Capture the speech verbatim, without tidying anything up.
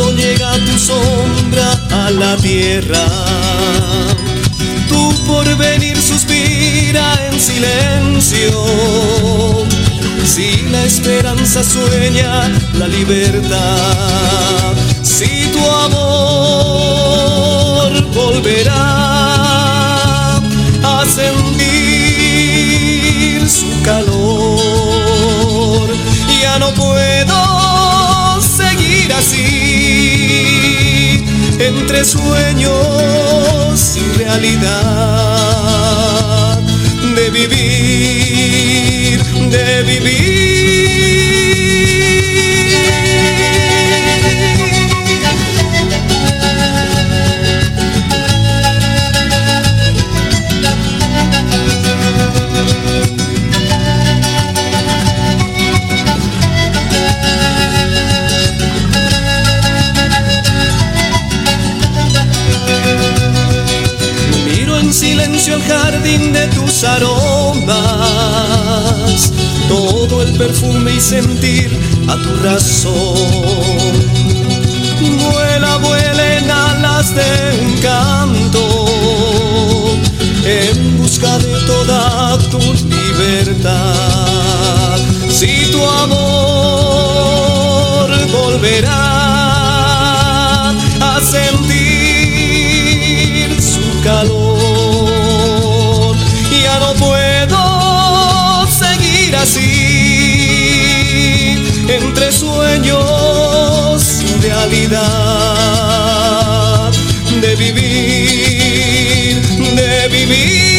Cuando llega tu sombra a la tierra, tu porvenir suspira en silencio. Si la esperanza sueña la libertad, si tu amor volverá a sentir su calor, ya no puedo seguir así, entre sueños y realidad, de vivir, de vivir. Silencio el jardín de tus aromas, todo el perfume y sentir a tu razón. Vuela, vuela en alas de encanto, en busca de toda tu libertad. Si tu amor volverá a sentir su calor, ya no puedo seguir así, entre sueños y realidad, de vivir, de vivir.